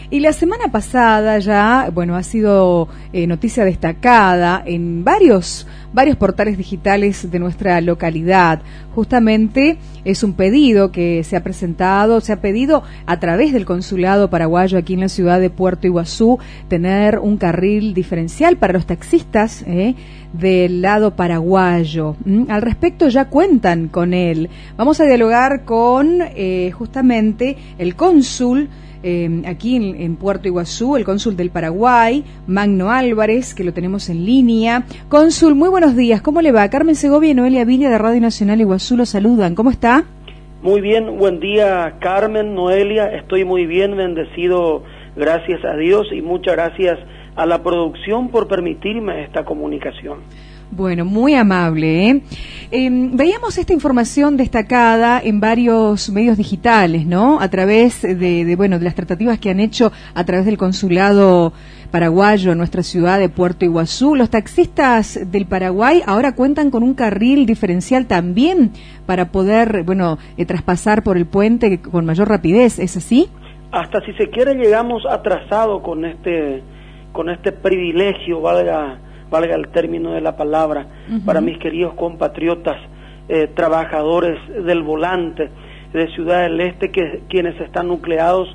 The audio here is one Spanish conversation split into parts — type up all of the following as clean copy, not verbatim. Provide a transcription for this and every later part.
Y la semana pasada ya, bueno, ha sido noticia destacada en varios portales digitales de nuestra localidad. Justamente es un pedido que se ha pedido a través del consulado paraguayo aquí en la ciudad de Puerto Iguazú, tener un carril diferencial para los taxistas del lado paraguayo. Al respecto ya cuentan con él. Vamos a dialogar con justamente el cónsul aquí en Puerto Iguazú, el cónsul del Paraguay, Magno Álvarez, que lo tenemos en línea. Cónsul, muy buenos días, ¿cómo le va? Carmen Segovia y Noelia Vilia de Radio Nacional Iguazú lo saludan, ¿cómo está? Muy bien, buen día Carmen, Noelia, estoy muy bien, bendecido, gracias a Dios y muchas gracias a la producción por permitirme esta comunicación. Bueno, muy amable, veíamos esta información destacada en varios medios digitales, ¿no? A través de las tratativas que han hecho a través del consulado paraguayo en nuestra ciudad de Puerto Iguazú. Los taxistas del Paraguay ahora cuentan con un carril diferencial también para poder, traspasar por el puente con mayor rapidez, ¿es así? Hasta si se quiere llegamos atrasado con este privilegio, valga el término de la palabra, para mis queridos compatriotas, trabajadores del volante de Ciudad del Este, quienes están nucleados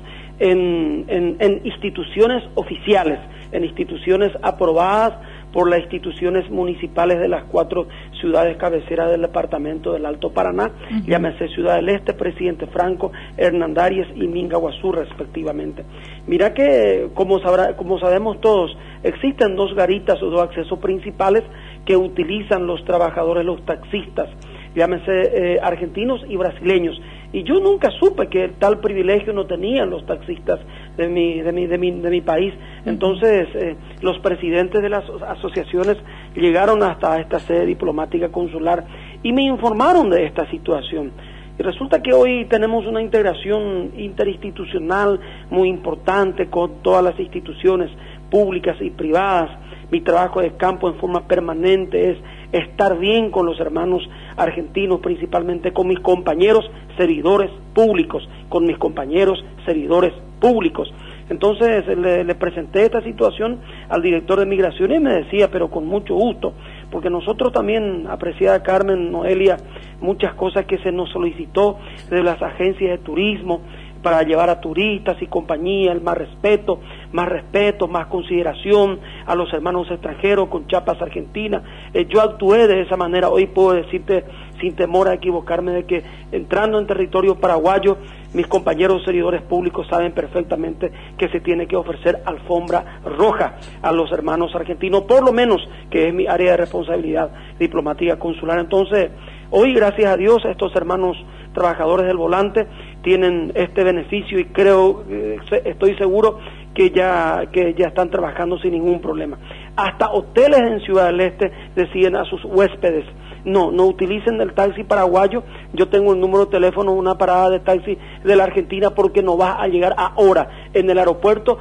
en instituciones oficiales, en instituciones aprobadas por las instituciones municipales de las 4 ciudades cabeceras del departamento del Alto Paraná, llámese Ciudad del Este, Presidente Franco, Hernandarias y Mingaguazú respectivamente. Mira que, como sabemos todos, existen 2 garitas o 2 accesos principales que utilizan los trabajadores, los taxistas, llámese argentinos y brasileños. Y yo nunca supe que tal privilegio no tenían los taxistas de mi país. Entonces, los presidentes de las asociaciones llegaron hasta esta sede diplomática consular y me informaron de esta situación. Y resulta que hoy tenemos una integración interinstitucional muy importante con todas las instituciones públicas y privadas. Mi trabajo de campo en forma permanente es estar bien con los hermanos argentinos, principalmente con mis compañeros servidores públicos, Entonces le presenté esta situación al director de Migración y me decía, pero con mucho gusto, porque nosotros también, apreciada Carmen, Noelia, muchas cosas que se nos solicitó de las agencias de turismo, para llevar a turistas y compañía, el más respeto, más consideración a los hermanos extranjeros con chapas argentinas. Yo actué de esa manera. Hoy puedo decirte sin temor a equivocarme de que entrando en territorio paraguayo, mis compañeros servidores públicos saben perfectamente que se tiene que ofrecer alfombra roja a los hermanos argentinos, por lo menos que es mi área de responsabilidad diplomática consular. Entonces, hoy gracias a Dios estos hermanos trabajadores del volante tienen este beneficio y estoy seguro que ya están trabajando sin ningún problema. Hasta hoteles en Ciudad del Este deciden a sus huéspedes, no utilicen el taxi paraguayo, yo tengo el número de teléfono, una parada de taxi de la Argentina, porque no vas a llegar ahora en el aeropuerto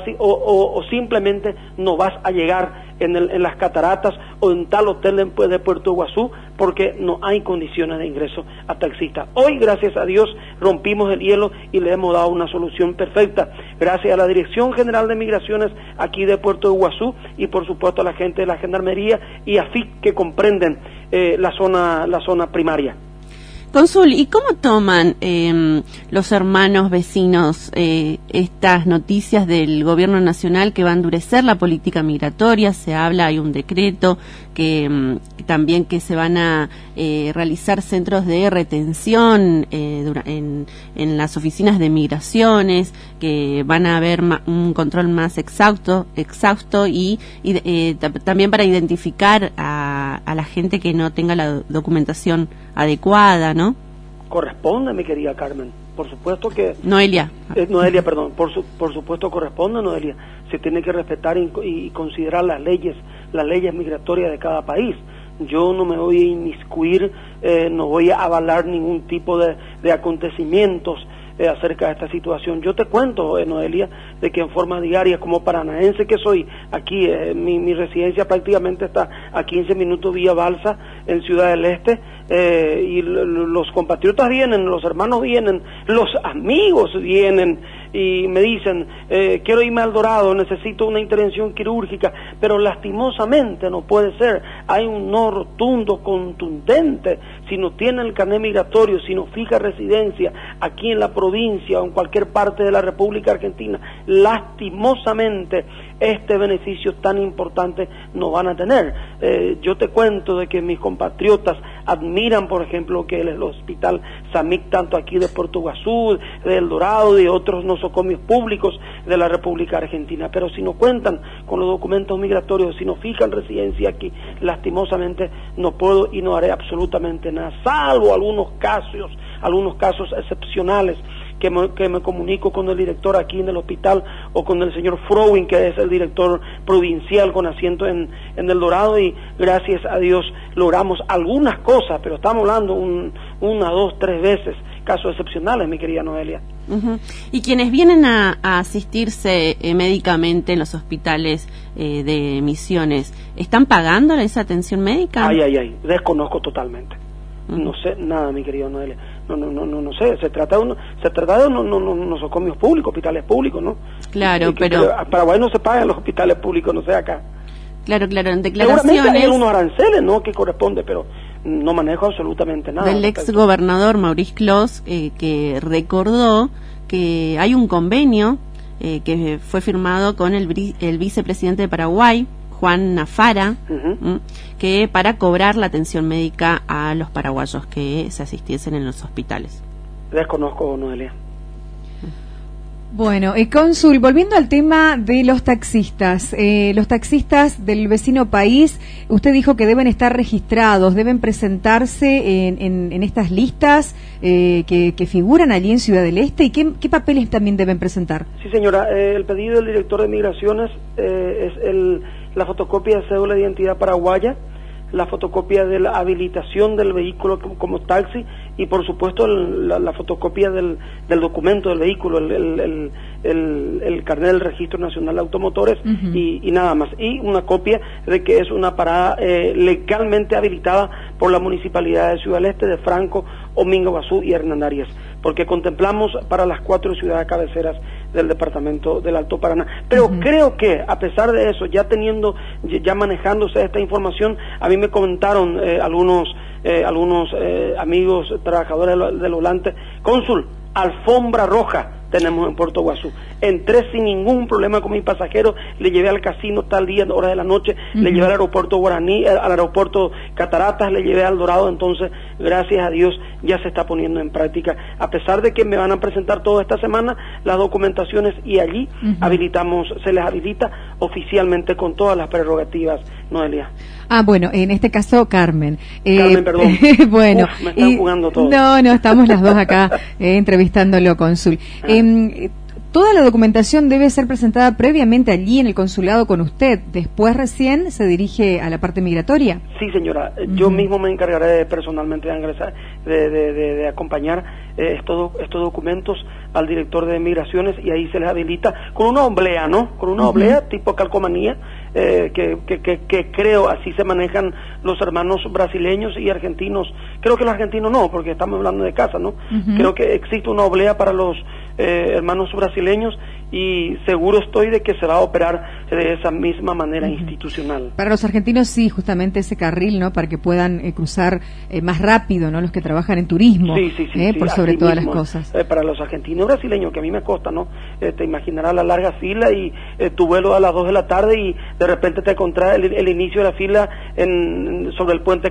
o simplemente no vas a llegar en las cataratas o en tal hotel de Puerto Iguazú, porque no hay condiciones de ingreso a taxistas. Hoy, gracias a Dios, rompimos el hielo y le hemos dado una solución perfecta, gracias a la Dirección General de Migraciones aquí de Puerto Iguazú y por supuesto a la gente de la Gendarmería y AFIC que comprenden la zona primaria. Cónsul, ¿y cómo toman los hermanos vecinos estas noticias del gobierno nacional que va a endurecer la política migratoria? Se habla, hay un decreto que también que se van a realizar centros de retención en las oficinas de migraciones, que van a haber un control más exhausto y también para identificar a la gente que no tenga la documentación adecuada, ¿no? Corresponde, mi querida Carmen, por supuesto que... Noelia, perdón, por supuesto corresponde, Noelia, se tiene que respetar y considerar las leyes migratorias de cada país. Yo no me voy a inmiscuir, no voy a avalar ningún tipo de acontecimientos acerca de esta situación. Yo te cuento, Noelia, de que en forma diaria, como paranaense que soy, aquí mi residencia prácticamente está a 15 minutos vía Balsa, en Ciudad del Este, y los compatriotas vienen, los hermanos vienen, los amigos vienen, y me dicen, quiero irme al Dorado, necesito una intervención quirúrgica, pero lastimosamente no puede ser. Hay un no rotundo, contundente. Si no tiene el carnet migratorio, si no fija residencia aquí en la provincia o en cualquier parte de la República Argentina, lastimosamente este beneficio tan importante no van a tener. Yo te cuento de que mis compatriotas admiran, por ejemplo, que el hospital SAMIC, tanto aquí de Puerto Iguazú, de El Dorado y de otros nosocomios públicos de la República Argentina, pero si no cuentan con los documentos migratorios, si no fijan residencia aquí, lastimosamente no puedo y no haré absolutamente nada, salvo algunos casos excepcionales que me comunico con el director aquí en el hospital o con el señor Frowin, que es el director provincial con asiento en El Dorado, y gracias a Dios logramos algunas cosas, pero estamos hablando una, dos, tres veces, casos excepcionales, mi querida Noelia. Y quienes vienen a asistirse médicamente en los hospitales de Misiones, ¿están pagando esa atención médica? Ay, desconozco totalmente. No sé nada, mi querido Noelia. No sé, se trata de unos nosocomios públicos, hospitales públicos, ¿no? Claro, pero a Paraguay no se pagan los hospitales públicos, no sé acá. Claro, en declaraciones. Seguramente hay unos aranceles, ¿no?, que corresponde, pero no manejo absolutamente nada. Del ex gobernador Maurice Clos, que recordó que hay un convenio que fue firmado con el vicepresidente de Paraguay, Juan Nafara, que para cobrar la atención médica a los paraguayos que se asistiesen en los hospitales. Desconozco, Noelia. Bueno, cónsul, volviendo al tema de los taxistas del vecino país, usted dijo que deben estar registrados, deben presentarse en estas listas que figuran allí en Ciudad del Este, y ¿qué papeles también deben presentar? Sí, señora, el pedido del director de Migraciones es la fotocopia de cédula de identidad paraguaya, la fotocopia de la habilitación del vehículo como taxi y por supuesto la fotocopia del documento del vehículo, el carnet del Registro Nacional de Automotores y nada más, y una copia de que es una parada legalmente habilitada por la Municipalidad de Ciudad del Este, de Franco, Mingo Guazú y Hernán Arias, porque contemplamos para las 4 ciudades cabeceras del departamento del Alto Paraná. Pero creo que a pesar de eso, ya manejándose esta información, a mí me comentaron algunos amigos trabajadores del volante, cónsul, alfombra roja tenemos en Puerto Iguazú. Entré sin ningún problema con mi pasajero, le llevé al casino tal día, en hora de la noche, le llevé al aeropuerto Guaraní, al aeropuerto Cataratas, le llevé al Dorado. Entonces, gracias a Dios, ya se está poniendo en práctica. A pesar de que me van a presentar toda esta semana las documentaciones, y allí se les habilita oficialmente con todas las prerrogativas, Noelia. Bueno, en este caso Carmen. Carmen, perdón. Bueno, me están jugando todo. No, estamos las dos acá entrevistándolo, cónsul. Toda la documentación debe ser presentada previamente allí en el consulado con usted, después recién se dirige a la parte migratoria. Sí, señora, yo mismo me encargaré personalmente de ingresar, de acompañar estos documentos al director de Migraciones, y ahí se les habilita con una oblea, ¿no? Con una oblea tipo calcomanía, que creo así se manejan los hermanos brasileños y argentinos. Creo que los argentinos no, porque estamos hablando de casa, ¿no? Creo que existe una oblea para los hermanos brasileños, y seguro estoy de que se va a operar de esa misma manera institucional. Para los argentinos sí, justamente ese carril, ¿no? Para que puedan cruzar más rápido, ¿no? Los que trabajan en turismo, sí, por sobre todas las cosas. Para los argentinos brasileños, que a mí me consta, ¿no? Te imaginarás la larga fila y tu vuelo a las 2 de la tarde y de repente te encontrás el inicio de la fila sobre el puente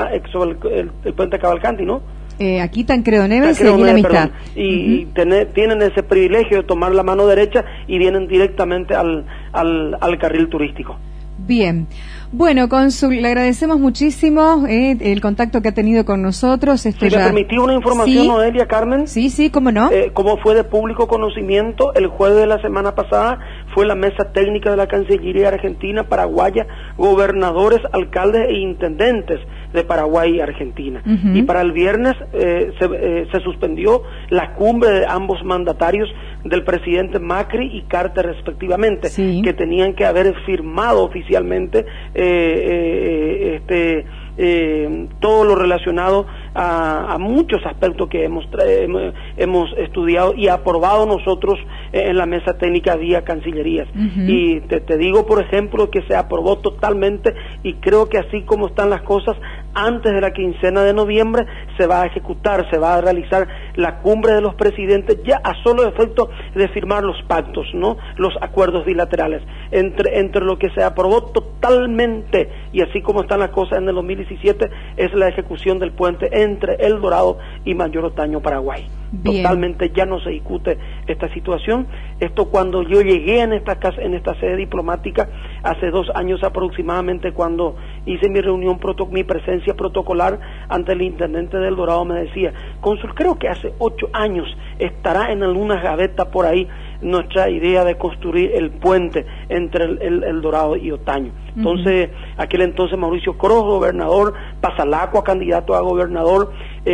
el puente Cavalcanti, ¿no? Aquí Tancredo Neves y allí la Amistad. Y tienen ese privilegio de tomar la mano derecha y vienen directamente al carril turístico. Bien. Bueno, cónsul, le agradecemos muchísimo el contacto que ha tenido con nosotros. ¿Me permitió una información, ¿Sí? Noelia, Carmen? Sí, cómo no. Como fue de público conocimiento, el jueves de la semana pasada fue la mesa técnica de la Cancillería Argentina, Paraguaya, gobernadores, alcaldes e intendentes de Paraguay y Argentina. Y para el viernes se suspendió la cumbre de ambos mandatarios, del presidente Macri y Carter respectivamente, que tenían que haber firmado oficialmente todo lo relacionado a muchos aspectos que hemos estudiado y aprobado nosotros en la mesa técnica vía Cancillerías. Y te digo, por ejemplo, que se aprobó totalmente, y creo que así como están las cosas, antes de la quincena de noviembre se va a ejecutar, se va a realizar la cumbre de los presidentes, ya a solo efecto de firmar los pactos, ¿no? Los acuerdos bilaterales, entre lo que se aprobó totalmente, y así como están las cosas en el 2017, es la ejecución del puente entre El Dorado y Mayor Otaño, Paraguay. Bien. Totalmente ya no se discute esta situación. Esto cuando yo llegué en esta sede diplomática hace 2 años aproximadamente, cuando hice mi reunión, mi presencia protocolar ante el intendente del Dorado, me decía: cónsul, creo que hace 8 años estará en alguna gaveta por ahí nuestra idea de construir el puente entre el Dorado y Otaño. Entonces, aquel entonces Mauricio Cross, gobernador, Pasalacua, candidato a gobernador,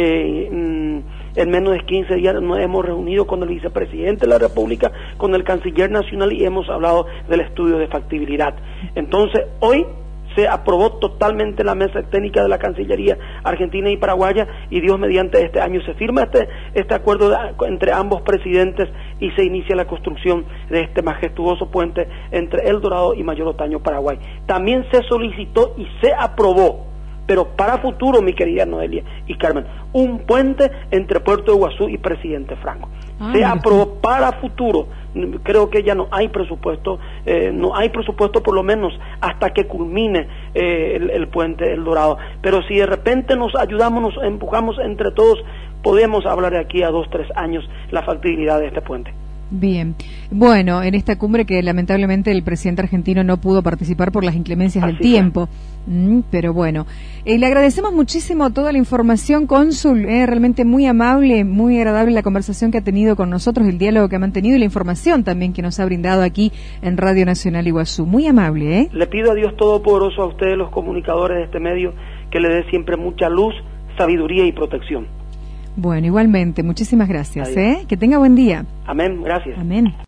en menos de 15 días nos hemos reunido con el vicepresidente de la República, con el canciller nacional, y hemos hablado del estudio de factibilidad. Entonces, hoy se aprobó totalmente la mesa técnica de la Cancillería argentina y paraguaya, y Dios mediante este año se firma este acuerdo entre ambos presidentes y se inicia la construcción de este majestuoso puente entre El Dorado y Mayor Otaño, Paraguay. También se solicitó y se aprobó, pero para futuro, mi querida Noelia y Carmen, un puente entre Puerto de Iguazú y Presidente Franco. Se aprobó para futuro. Creo que ya no hay presupuesto por lo menos hasta que culmine el puente El Dorado. Pero si de repente nos ayudamos, nos empujamos entre todos, podemos hablar de aquí a 2-3 años la factibilidad de este puente. Bien, bueno, en esta cumbre que lamentablemente el presidente argentino no pudo participar por las inclemencias del tiempo, pero bueno, le agradecemos muchísimo toda la información, cónsul, realmente muy amable, muy agradable la conversación que ha tenido con nosotros, el diálogo que ha mantenido y la información también que nos ha brindado aquí en Radio Nacional Iguazú, muy amable. Le pido a Dios Todopoderoso, a ustedes los comunicadores de este medio, que le dé siempre mucha luz, sabiduría y protección. Bueno, igualmente, muchísimas gracias, que tenga buen día. Amén, gracias. Amén.